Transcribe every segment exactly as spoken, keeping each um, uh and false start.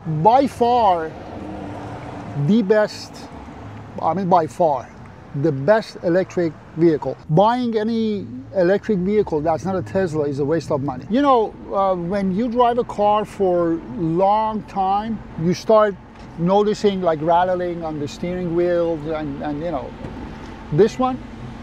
by far the best, I mean by far, the best electric vehicle. Buying any electric vehicle that's not a Tesla is a waste of money. You know, uh, when you drive a car for a long time, you start noticing like rattling on the steering wheels and, and you know, this one,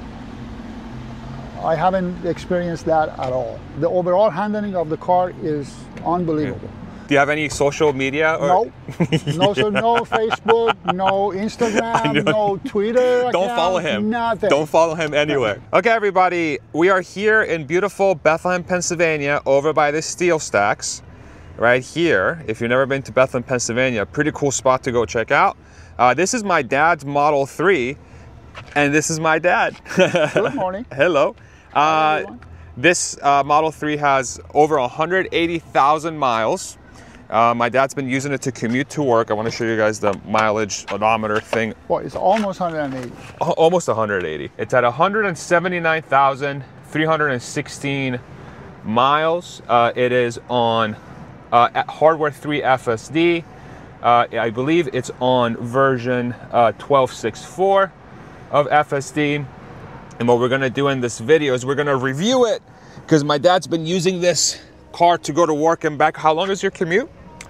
I haven't experienced that at all. The overall handling of the car is unbelievable. Yeah. Do you have any social media? Or? No, no, so no Facebook, no Instagram, no Twitter. Don't account, follow him. Nothing. Don't follow him anywhere. Okay, everybody, we are here in beautiful Bethlehem, Pennsylvania, over by the Steel Stacks, right here. If you've never been to Bethlehem, Pennsylvania, pretty cool spot to go check out. Uh, this is my dad's Model three, and this is my dad. Good morning. Hello. Uh, this uh, Model three has over one hundred eighty thousand miles. Uh, my dad's been using it to commute to work. I want to show you guys the mileage odometer thing. Well, it's almost one hundred eighty. Almost one hundred eighty. It's at one hundred seventy-nine thousand three hundred sixteen miles. Uh, it is on uh, hardware three F S D. Uh, I believe it's on version uh, twelve point six point four of F S D. And what we're going to do in this video is we're going to review it because my dad's been using this car to go to work and back. How long is your commute?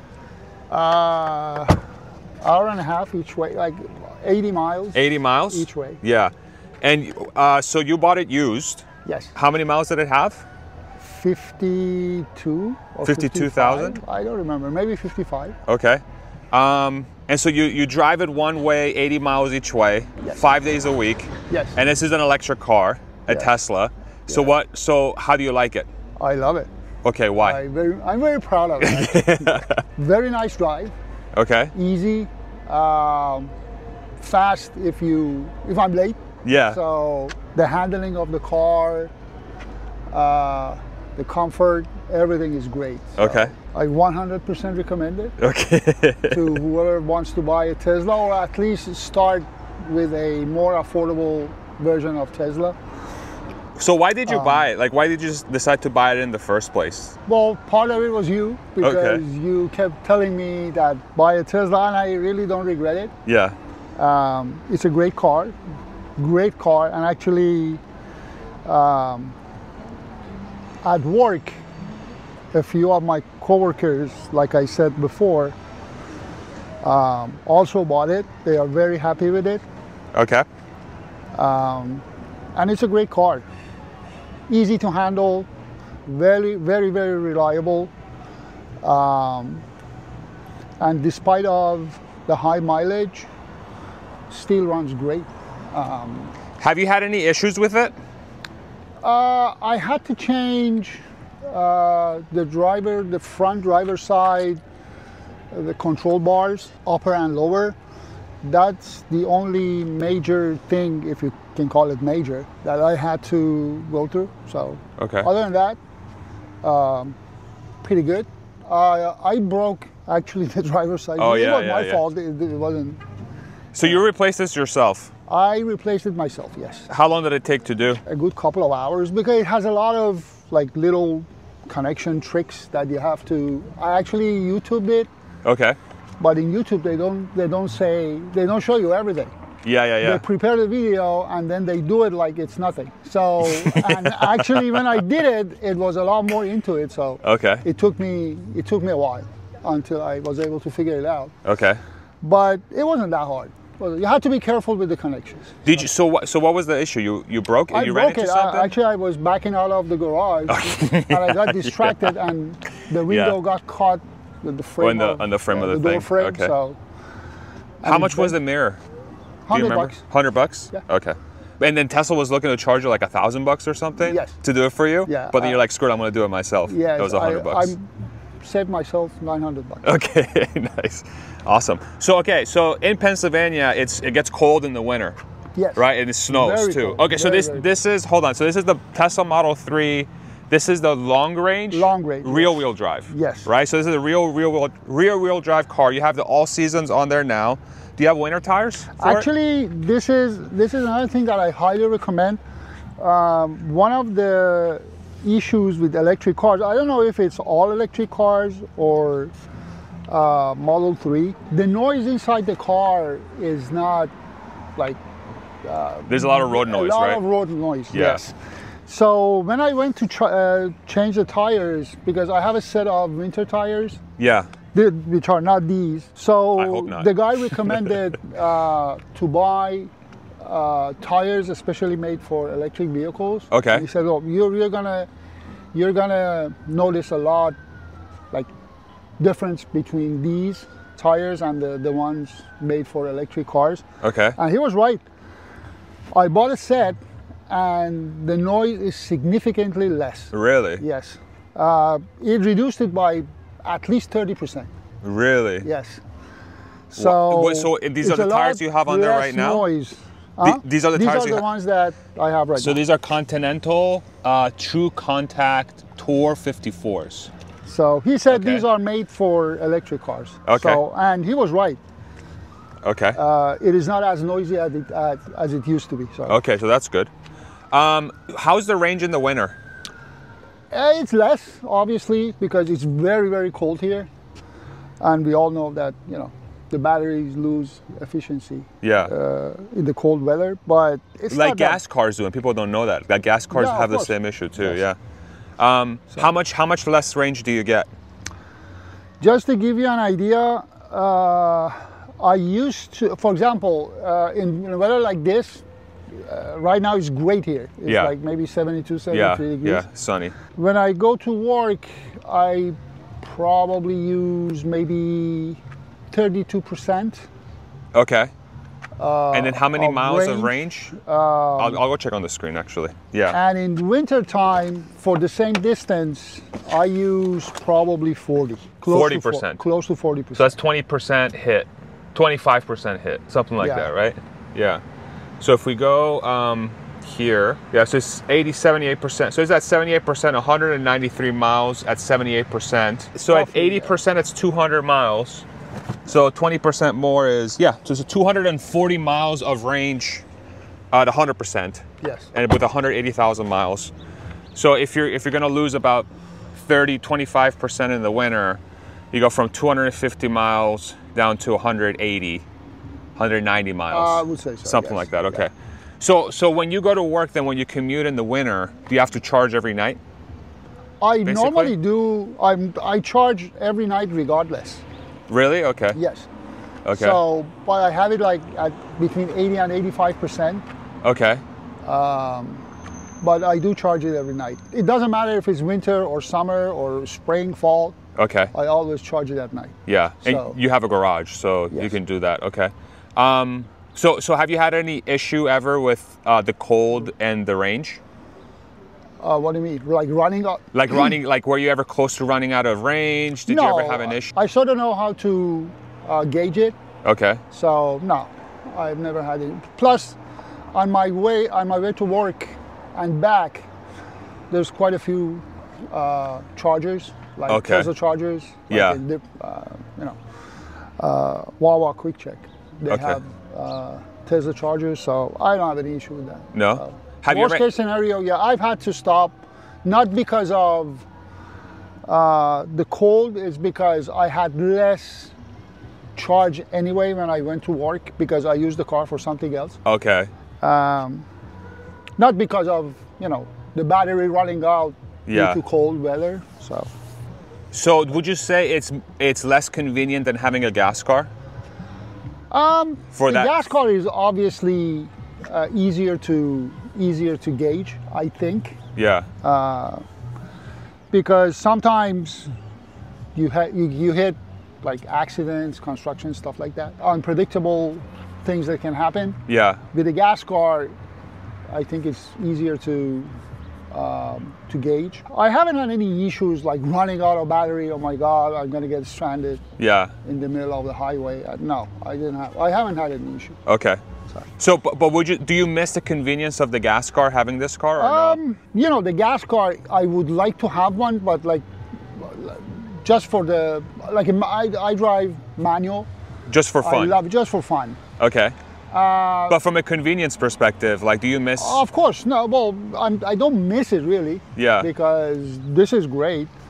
Uh, hour and a half each way, like eighty miles. eighty miles? Each way. Yeah. And uh, so you bought it used. Yes. How many miles did it have? fifty-two or fifty-two thousand? I don't remember, maybe fifty-five. Okay. Um, and so you, you drive it one way, eighty miles each way, yes. five days a week. Yes. And this is an electric car, a yes. Tesla. So yes. what, so how do you like it? I love it. Okay, why? I very, I'm very proud of it. Very nice drive. Okay. Easy, um, fast if you if I'm late. Yeah. So the handling of the car, uh, the comfort, everything is great. So okay. I one hundred percent recommend it. Okay. To whoever wants to buy a Tesla, or at least start with a more affordable version of Tesla. So why did you um, buy it? Like, why did you just decide to buy it in the first place? Well, part of it was you, because okay. you kept telling me that buy a Tesla, and I really don't regret it. Yeah. Um, it's a great car, great car, and actually um, at work, a few of my coworkers, like I said before, um, also bought it. They are very happy with it. Okay. Um, and it's a great car. Easy to handle, very, very, very reliable. Um, and despite of the high mileage, still runs great. Um, Have you had any issues with it? uh, I had to change uh, the driver, the front driver side, uh, the control bars, upper and lower. That's the only major thing, if you can call it major, that I had to go through. So, okay. Other than that, um, pretty good. Uh, I broke actually the driver's side. Oh, it yeah, was yeah, my yeah. fault. It, it wasn't. So you replaced this yourself? I replaced it myself. Yes. How long did it take to do? A good couple of hours, because it has a lot of like little connection tricks that you have to. I actually YouTubed it. Okay. But in YouTube, they don't they don't say they don't show you everything. Yeah, yeah, yeah. They prepare the video and then they do it like it's nothing. So, and actually, when I did it, it was a lot more into it. So, okay. It took me it took me a while until I was able to figure it out. Okay. But it wasn't that hard. Well, you have to be careful with the connections. Did you? So what? So what was the issue? You you broke it? I You broke ran into it. something? I, actually, I was backing out of the garage and I got distracted, yeah. and the window yeah. got caught with the frame. Oh, in the, of, on the frame uh, of the, the thing. door frame. Okay. So, how much was the mirror? Hundred bucks. Hundred bucks. Yeah. Okay. And then Tesla was looking to charge you like a thousand bucks or something. Yes. To do it for you. Yeah. But then uh, you're like, screw it, I'm going to do it myself. Yeah. It was a hundred bucks. I saved myself nine hundred bucks. Okay. Nice. Awesome. So okay. So in Pennsylvania, it's it gets cold in the winter. Yes. Right, and it snows very too. cold. Okay. So very, this very this is hold on. So this is the Tesla Model three. This is the long range, long range, real yes. wheel drive. Yes. Right. So this is a real real wheel rear wheel drive car. You have the all seasons on there now. Do you have winter tires? Actually, it? this is this is another thing that I highly recommend. Um, one of the issues with electric cars, I don't know if it's all electric cars or uh, Model three. The noise inside the car is not like There's a lot of road noise, a lot right? of road noise. Yeah. Yes. So when I went to try, uh, change the tires, because I have a set of winter tires, Yeah. the- which are not these. So I hope not. the guy recommended uh, to buy uh, tires especially made for electric vehicles. Okay. And he said, "Oh, you're, you're gonna you're gonna notice a lot like difference between these tires and the, the ones made for electric cars." Okay. And he was right. I bought a set, and the noise is significantly less. Really? Yes. Uh, it reduced it by at least thirty percent. Really? Yes. Wha- So, so these are it's the a tires lot you have on there less right now? Noise. Huh? these are the these tires are you the ha- ones that I have right So now. these are Continental uh, True Contact Tour fifty-fours. So he said Okay. these are made for electric cars. Okay. So, and he was right. Okay. Uh, it is not as noisy as it, as, as it used to be. So Okay, so that's good. Um, how's the range in the winter? Uh, it's less, obviously, because it's very, very cold here. And we all know that, you know, the batteries lose efficiency Yeah. uh, in the cold weather, but it's like not that- gas cars do, and people don't know that. Like gas cars Yeah, of have the course. same issue too. Yes. Yeah. Um, how much? How much less range do you get? Just to give you an idea, uh, I used to, for example, uh, in, in weather like this, uh, right now it's great here. It's Yeah. like maybe seventy-two, Yeah. seventy-three degrees. Yeah. Sunny. When I go to work, I probably use maybe thirty-two percent. Okay. and then how many of miles of range, range? I'll, I'll go check on the screen actually. Yeah. And in winter time, for the same distance, I use probably forty. Close forty to fo- percent. Close to forty So percent. that's twenty percent hit, twenty-five percent hit, something like Yeah. that, right? Yeah. So if we go um, here, yeah, so it's eighty, seventy-eight percent. So it's at seventy-eight percent, one hundred ninety-three miles at seventy-eight percent. So at Roughly, eighty percent, it's two hundred miles. So twenty percent more is, yeah, so it's two hundred forty miles of range at one hundred percent. Yes. And with one hundred eighty thousand miles. So if you're if you're gonna lose about thirty, twenty-five percent in the winter, you go from two hundred fifty miles down to one hundred eighty, one hundred ninety miles. Uh, I would say so. Something yes. like that. Yeah. Okay. So so when you go to work, then when you commute in the winter, do you have to charge every night? I basically? normally do. I'm. I charge every night regardless. Really? Okay. Yes. Okay. So, but I have it like at between eighty and eighty-five percent. okay. But I do charge it every night. It doesn't matter if it's winter or summer or spring, fall. Okay. I always charge it at night. Yeah. And So- you have a garage, so you Yes. can do that. Okay. Um, so so have you had any issue ever with uh, the cold and the range? Uh, what do you mean? Like running up? Like running, like were you ever close to running out of range? Did no, you ever have an issue? I sort of know how to uh, gauge it. Okay. So no, I've never had it. Plus, on my way on my way to work and back, there's quite a few uh, chargers, like Okay. Tesla chargers. Like Yeah. in the, uh, you know, uh, Wawa Quick Check. They Okay. have uh, Tesla chargers, so I don't have any issue with that. No? Uh, Have you worst ever- case scenario, yeah, I've had to stop, not because of uh, the cold, is because I had less charge anyway when I went to work because I used the car for something else. Okay. Not because of, you know, the battery running out Yeah. due to cold weather. So So would you say it's it's less convenient than having a gas car? Um, For the that. gas car is obviously uh, easier to easier to gauge, I think, Yeah. because sometimes you, ha- you you hit like accidents, construction, stuff like that, unpredictable things that can happen. yeah. With a gas car, I think it's easier to um, to gauge. I haven't had any issues like running out of battery. Oh my God, I'm gonna get stranded Yeah. in the middle of the highway. Uh, No, I didn't have. I haven't had any issue. Okay. Sorry. So, but, but would you do you miss the convenience of the gas car having this car or no? Um, you know, the gas car, I would like to have one, but like just for the like I, I drive manual. Just for I fun. love it just for fun. Okay. but from a convenience perspective, like, do you miss? Of course, no. Well, I'm, I don't miss it really. Yeah. Because this is great.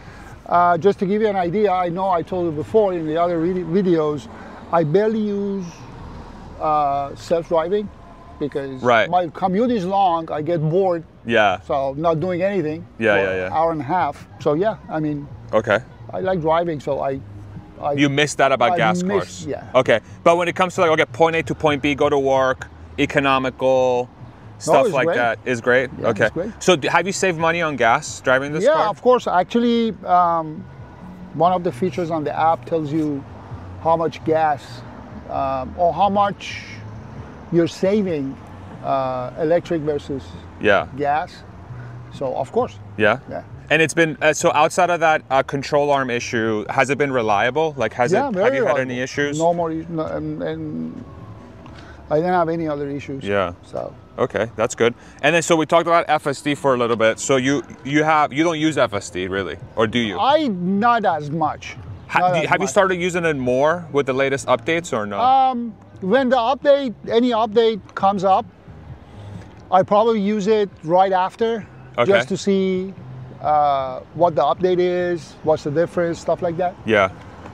Uh, just to give you an idea, I know I told you before in the other vid- videos, I barely use uh, self-driving because Right. my commute is long. I get bored, Yeah. so not doing anything Yeah, for yeah, yeah. an hour and a half. So yeah, I mean, Okay. I like driving, so I. I You missed that about I gas miss- cars. yeah. Okay. But when it comes to like, okay, point A to point B, go to work, economical, stuff it's like great. that is great. Yeah, okay. it's great. So d- have you saved money on gas driving this yeah, car? of course. Actually, um, one of the features on the app tells you how much gas um, or how much you're saving uh, electric versus Yeah. gas. So of course, Yeah. yeah, And it's been uh, so outside of that uh, control arm issue, has it been reliable? Like, has yeah, it? very Have you had reliable. any issues? No more, is- no, and, and I didn't have any other issues. Yeah. So Okay, that's good. And then so we talked about F S D for a little bit. So you you have you don't use F S D really, or do you? I not as much. Ha- Not do you- as have you much. started using it more with the latest updates or no? Um, when the update, any update comes up, I probably use it right after, Okay. just to see uh, what the update is, what's the difference, stuff like that. yeah.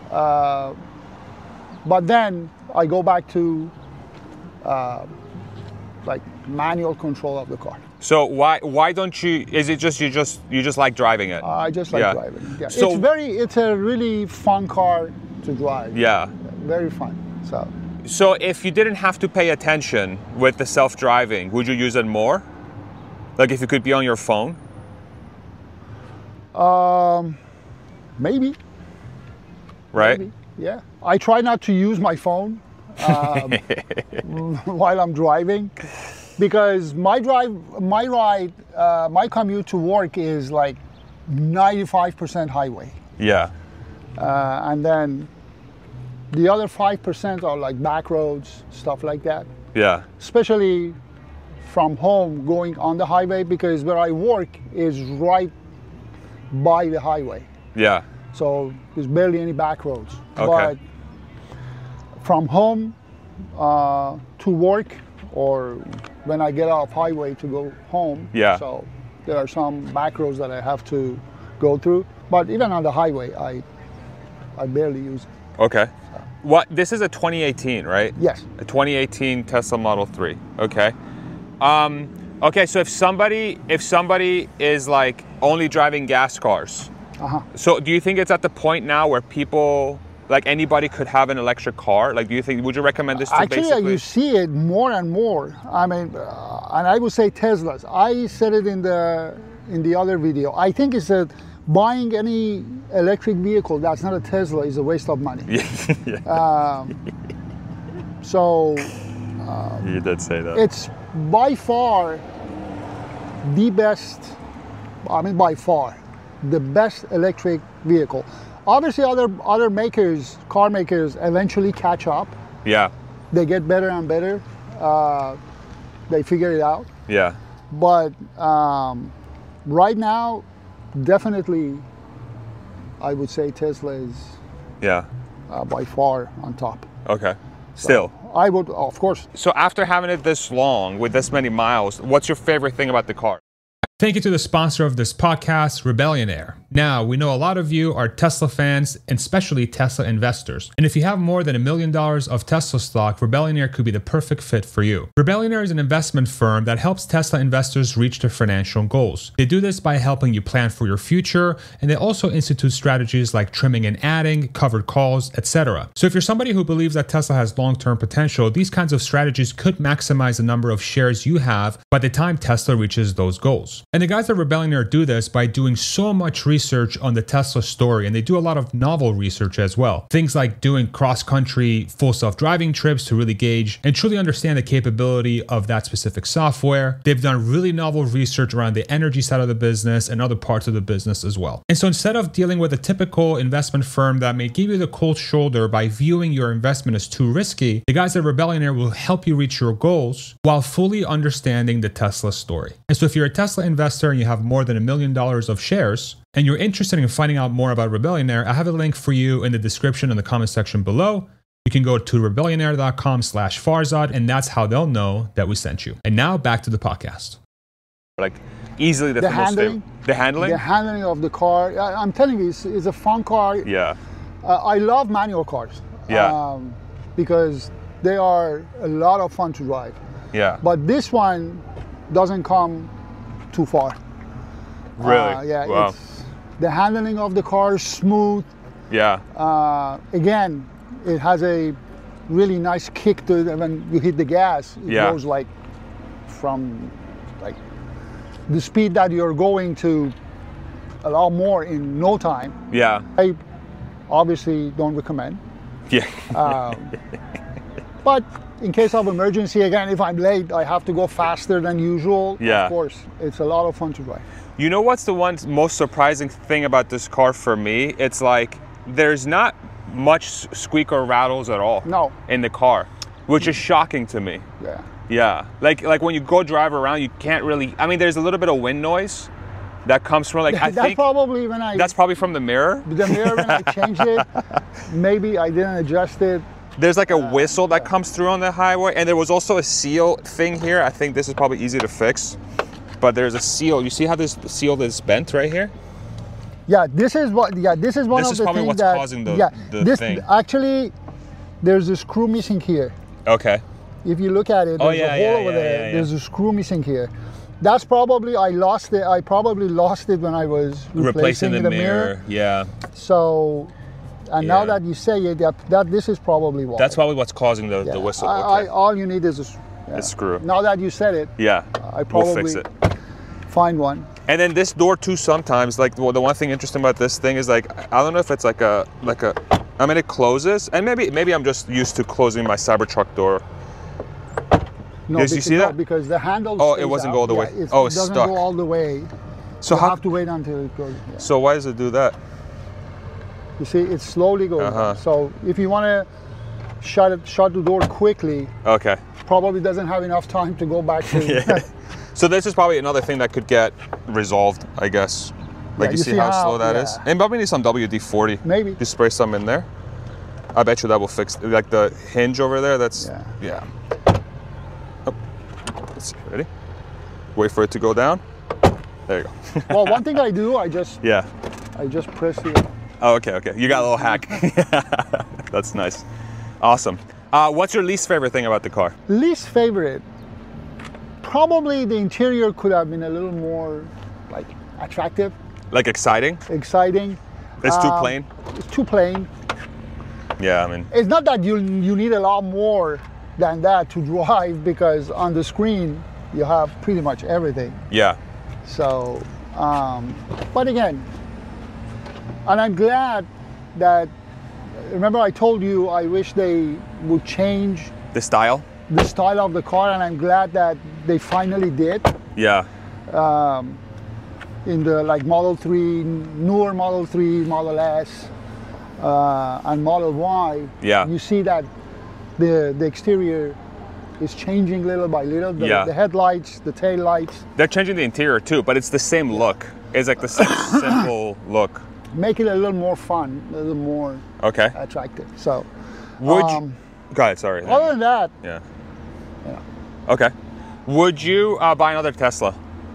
But then I go back to uh, like manual control of the car. So why why don't you? Is it just you just you just like driving it? I just like Yeah. driving. Yeah. So- it's very, it's a really fun car to drive. Yeah. Very fun. So. So if you didn't have to pay attention with the self-driving, would you use it more? Like if you could be on your phone? Maybe. Right? Maybe. Yeah. I try not to use my phone um, while I'm driving because my drive, my ride, uh, my commute to work is like ninety-five percent highway. Yeah. Uh, and then the other five percent are like back roads, stuff like that. Yeah. Especially from home going on the highway because where I work is right by the highway. Yeah. So there's barely any back roads. Okay. But from home uh, to work or when I get off highway to go home, Yeah. so there are some back roads that I have to go through. But even on the highway, I I barely use it. Okay. What? This is a twenty eighteen, right? Yes. A twenty eighteen Tesla Model three. Okay. Um, okay. So if somebody if somebody is like only driving gas cars, Uh-huh. so do you think it's at the point now where people like anybody could have an electric car? Like, do you think would you recommend this to Actually, basically? you see it more and more. I mean, uh, and I would say Teslas. I said it in the in the other video. I think it's that buying any electric vehicle that's not a Tesla is a waste of money. yeah. So You did say that. it's by far the best. I mean, by far the best electric vehicle. Obviously, other other makers, car makers, eventually catch up. Yeah. They get better and better. Uh, they figure it out. Yeah. But um, right now, definitely, I would say Tesla is Yeah. uh, by far on top. Okay. Still. I would, of course. So after having it this long with this many miles, what's your favorite thing about the car? Thank you to the sponsor of this podcast, Rebellion Air. Now, we know a lot of you are Tesla fans, and especially Tesla investors. And if you have more than a million dollars of Tesla stock, Rebellion Air could be the perfect fit for you. Rebellion Air is an investment firm that helps Tesla investors reach their financial goals. They do this by helping you plan for your future, and they also institute strategies like trimming and adding, covered calls, et cetera. So if you're somebody who believes that Tesla has long-term potential, these kinds of strategies could maximize the number of shares you have by the time Tesla reaches those goals. And the guys at Rebellion Air do this by doing so much research on the Tesla story, and they do a lot of novel research as well. Things like doing cross-country full self-driving trips to really gauge and truly understand the capability of that specific software. They've done really novel research around the energy side of the business and other parts of the business as well. And so instead of dealing with a typical investment firm that may give you the cold shoulder by viewing your investment as too risky, the guys at Rebellion Air will help you reach your goals while fully understanding the Tesla story. And so if you're a Tesla investor and you have more than a million dollars of shares, and you're interested in finding out more about Rebellion Air, I have a link for you in the description in the comment section below. You can go to rebellionaire.com slash Farzad, and that's how they'll know that we sent you. And now back to the podcast. Like, easily the, The th- most handling? stable. The handling? The handling of the car, I, I'm telling you, it's, it's a fun car. Yeah. Uh, I love manual cars. Yeah. Um, because they are a lot of fun to drive. Yeah. But this one doesn't come too far. Really? Uh, yeah. Wow. It's, the handling of the car is smooth. Yeah. Uh, again, it has a really nice kick to it. When you hit the gas, it Yeah. goes like from like the speed that you're going to a lot more in no time. Yeah. I obviously don't recommend. Yeah. Um, but in case of emergency, again, if I'm late, I have to go faster than usual. Yeah. Of course, it's a lot of fun to drive. You know what's the one most surprising thing about this car for me? It's like there's not much squeak or rattles at all. No. In the car, which is shocking to me. Yeah. Yeah. Like like when you go drive around, you can't really. I mean, there's a little bit of wind noise that comes from like I that's think probably when I that's probably from the mirror. the mirror when I changed it. Maybe I didn't adjust it. There's like a whistle that comes through on the highway, and there was also a seal thing here. I think this is probably easy to fix, but there's a seal. You see how this seal is bent right here? Yeah, this is what. Yeah, this is one This of is the probably things what's that. causing the- yeah, the this thing. actually, there's a screw missing here. Okay. If you look at it, there's Oh, yeah, a hole yeah, over yeah, there. yeah, yeah. There's a screw missing here. That's probably I lost it. I probably lost it when I was replacing, Replacing the, the mirror. Yeah. So, and now Yeah. that you say it, that, that this is probably why. That's probably what's causing the, Yeah. the whistle. I, Okay. I, all you need is a, s- yeah. A screw. Now that you said it, Yeah. I probably we'll fix it. find one. And then this door too. Sometimes, like well, the one thing interesting about this thing is like I don't know if it's like a like a. I mean, it closes, and maybe maybe I'm just used to closing my Cybertruck door. No, Yes, you because, see no, that? because the handle. Oh, it stays wasn't out. go all the Yeah, way. it's- Oh, it it's doesn't stuck. go all the way. So you how? have to wait until it goes. Yeah. So why does it do that? You see, it slowly goes. Uh-huh. down. So if you want to shut it, shut the door quickly, Okay. probably doesn't have enough time to go back to. Yeah. So this is probably another thing that could get resolved, I guess. Like Yeah, you, you see, see how, how- slow that is, yeah. and probably need some W D forty. Maybe. Just spray some in there. I bet you that will fix like the hinge over there. That's Yeah. yeah. Oh. Let's see. Ready? Wait for it to go down. There you go. Well, one thing I do, I just Yeah. I just press the. Oh, okay, okay. You got a little hack. That's nice. Awesome. Uh, what's your least favorite thing about the car? Least favorite, probably the interior could have been a little more like attractive, Like exciting? exciting. It's too Um, plain. It's too plain. Yeah, I mean, It's not that you you need a lot more than that to drive because on the screen you have pretty much everything. yeah, So, um, but again, and I'm glad that. Remember, I told you I wish they would change the style. the style of the car, and I'm glad that they finally did. Yeah, In the like Model three, newer Model three, Model S, uh, and Model Y, Yeah. you see that the the exterior is changing little by little. The, Yeah. the headlights, the tail lights, they're changing the interior too, but it's the same look. It's like the same simple look. make it a little more fun, a little more Okay. attractive. So, Would um, you, go ahead. Sorry. other than that, Yeah. Yeah. Okay. Would you uh, buy another Tesla?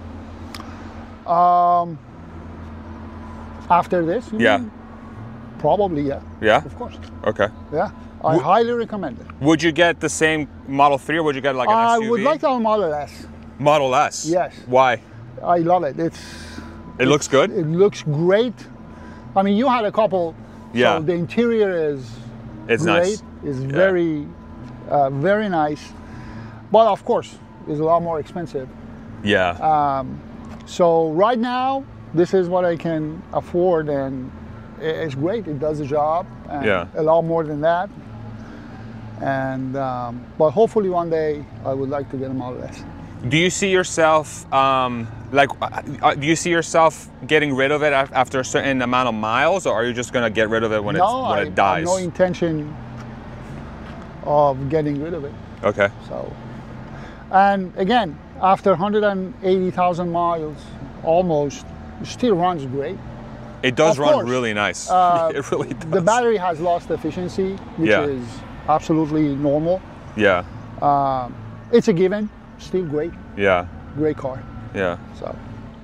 after this, you Yeah. mean? Probably, yeah. Yeah. Of course. Okay. Yeah. I highly recommend it. Would you get the same Model three, or would you get like an I S U V? would like to have a Model S. Model S. Yes. Why? I love it. It's It looks good. It looks great. I mean, you had a couple. Yeah. So the interior is It's great. nice. It's very, uh, very nice. But of course, it's a lot more expensive. Yeah. So right now, this is what I can afford, and i- it's great. It does the job. And Yeah. A lot more than that. And um, but hopefully one day I would like to get a Model S. Do you see yourself um, like? uh, uh, Do you see yourself getting rid of it af- after a certain amount of miles, or are you just gonna get rid of it when no, it's when I it have dies? no intention of getting rid of it. Okay. So, and again, after one hundred eighty thousand miles, almost, it still runs great. It does Of run course. really nice. Uh, it really does. The battery has lost efficiency, which Yeah. is absolutely normal. Yeah. It's a given. Still great, Yeah. great car. Yeah. So,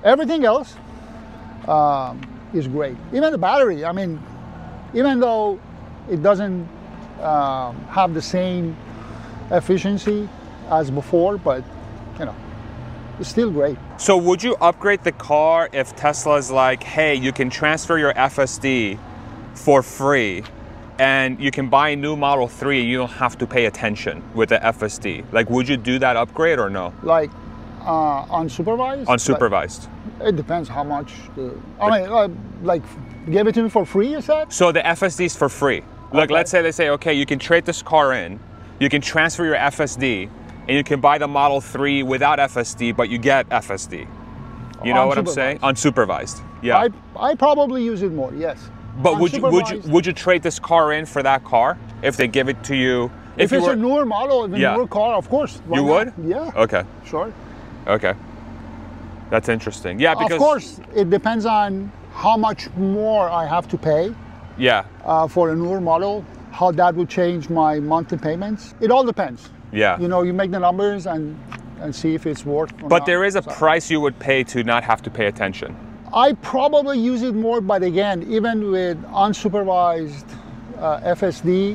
Everything else um, is great. Even the battery. I mean, even though it doesn't um, have the same efficiency as before, but you know, it's still great. So would you upgrade the car if Tesla's like, hey, you can transfer your F S D for free and you can buy a new Model three, you don't have to pay attention with the F S D? Like, would you do that upgrade or no? Like uh, unsupervised? Unsupervised. Like, it depends how much. The, I mean, uh, like, give it to me for free, you said? So the F S D is for free. Like, Okay. let's say they say, okay, you can trade this car in, you can transfer your F S D, and you can buy the Model three without F S D, but you get F S D. You know what I'm saying? Unsupervised. Yeah. I I probably use it more. Yes. But would you would you Unsupervised. would you trade this car in for that car if they give it to you? If, you it's were- a newer model, if a Yeah. newer car, of course. why you not? would? Yeah. Okay. Sure. Okay. That's interesting. Yeah, because Of course, it depends on how much more I have to pay Yeah. uh, for a newer model, how that would change my monthly payments. It all depends. Yeah. You know, you make the numbers and and see if it's worth. Or But not. there is a So, price you would pay to not have to pay attention. I probably use it more, but again, even with unsupervised uh, F S D,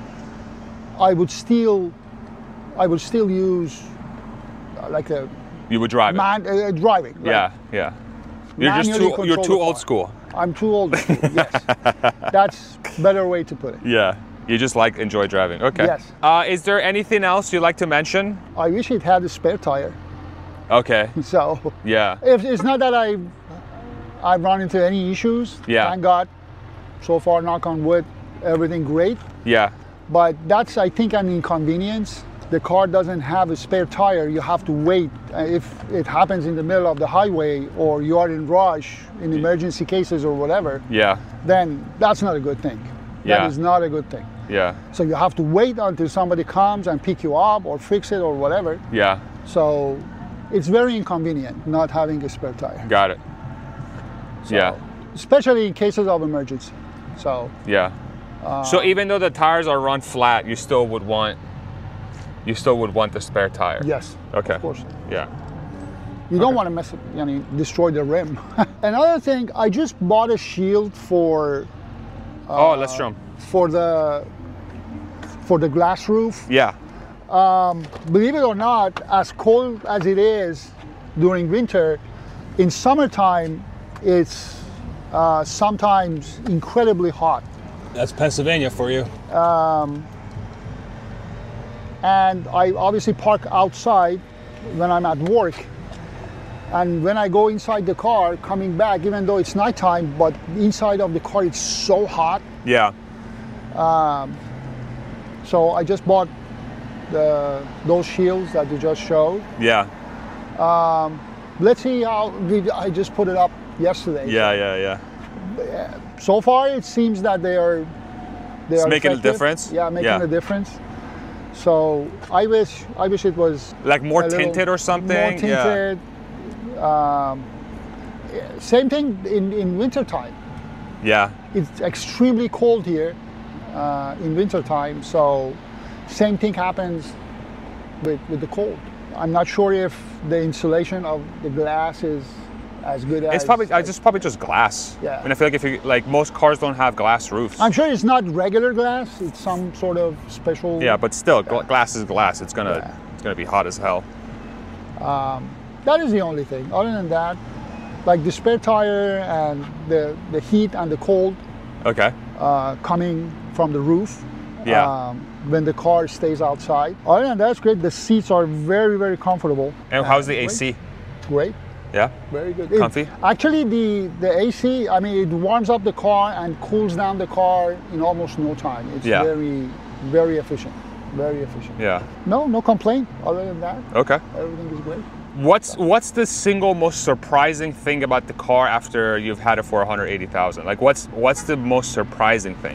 I would still, I would still use uh, like a You would drive it. man uh, driving. like, Yeah, yeah. You're just manually too you're control too the old car. school. I'm too old. Yes, that's better way to put it. Yeah. You just like enjoy driving. Okay. Yes. Uh, is there anything else you'd like to mention? I wish it had a spare tire. Okay. So Yeah. if it's not that I, I've run into any issues. Yeah. Thank God. So far, knock on wood, everything great. Yeah. But that's, I think, an inconvenience. The car doesn't have a spare tire. You have to wait. Uh, If it happens in the middle of the highway or you are in rush in emergency cases or whatever, Yeah. then that's not a good thing. That Yeah. is not a good thing. Yeah. So you have to wait until somebody comes and pick you up or fix it or whatever. Yeah. So it's very inconvenient not having a spare tire. Got it. So, Yeah. Especially in cases of emergency. So Yeah. so even though the tires are run flat, you still would want you still would want the spare tire. yes, Okay. of course. Yeah. You don't want to mess up, you know, destroy the rim. Another thing, I just bought a shield for oh, let's show 'em. for the for the glass roof. Yeah. Believe it or not, as cold as it is during winter, in summertime, it's uh, sometimes incredibly hot. That's Pennsylvania for you. And I obviously park outside when I'm at work. And when I go inside the car, coming back, even though it's nighttime, but inside of the car it's so hot. Yeah. So I just bought the those shields that you just showed. Yeah. Let's see how we, I just put it up yesterday. Yeah. Yeah. Yeah. So far, it seems that they are they It's are making a effective. difference? Yeah, making Yeah. a difference. So I wish I wish it was Like more a little tinted or something. More Yeah. tinted. Um, same thing in in wintertime. Yeah. It's extremely cold here uh, in wintertime, so same thing happens with, with the cold. I'm not sure if the insulation of the glass is as good as... It's probably I just probably just glass. Yeah. And I feel like if you like most cars don't have glass roofs. I'm sure it's not regular glass, it's some sort of special... yeah, but still, gla- glass is glass. It's gonna Yeah. it's gonna be hot as hell. That is the only thing. Other than that, like the spare tire and the, the heat and the cold Okay. uh, coming from the roof. Yeah. Um, when the car stays outside. Other than that, that's great. The seats are very, very comfortable. And how's the great. A C? Great. Yeah. Very good. Comfy? It, actually, the, the A C, I mean, it warms up the car and cools down the car in almost no time. It's Yeah. very, very efficient. Very efficient. Yeah. No, no complaint. Other than that, Okay. everything is great. What's what's the single most surprising thing about the car after you've had it for one hundred eighty thousand? Like what's what's the most surprising thing?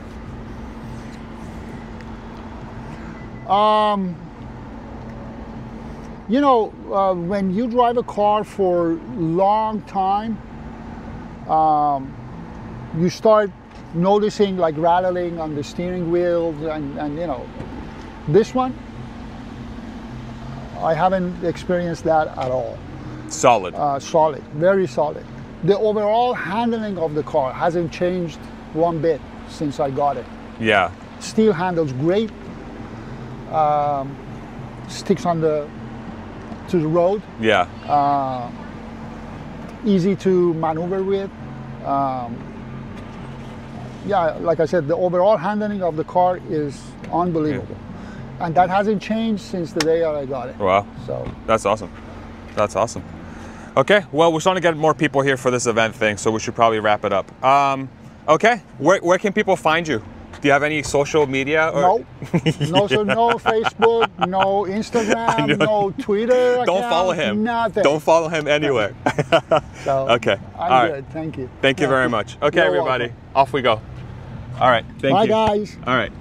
You know, uh, when you drive a car for long time, um, you start noticing like rattling on the steering wheels and, and you know, this one, I haven't experienced that at all. Solid. uh, solid, very solid. The overall handling of the car hasn't changed one bit since I got it. Yeah. Still handles great. Um, sticks on the to the road. Yeah. Easy to maneuver with. Um, yeah, like I said, the overall handling of the car is unbelievable. And that hasn't changed since the day that I got it. Wow. So That's awesome. That's awesome. Okay, well, we're starting to get more people here for this event thing, so we should probably wrap it up. Um, okay, where, where can people find you? Do you have any social media? Or? no, no, so no Facebook, no Instagram, no Twitter. Don't account, follow him. Nothing. Don't follow him anywhere. So, Okay. I'm All good. right. Thank you. Thank you very much. Okay, You're everybody. welcome. Off we go. All right. Thank Bye, you. guys. All right.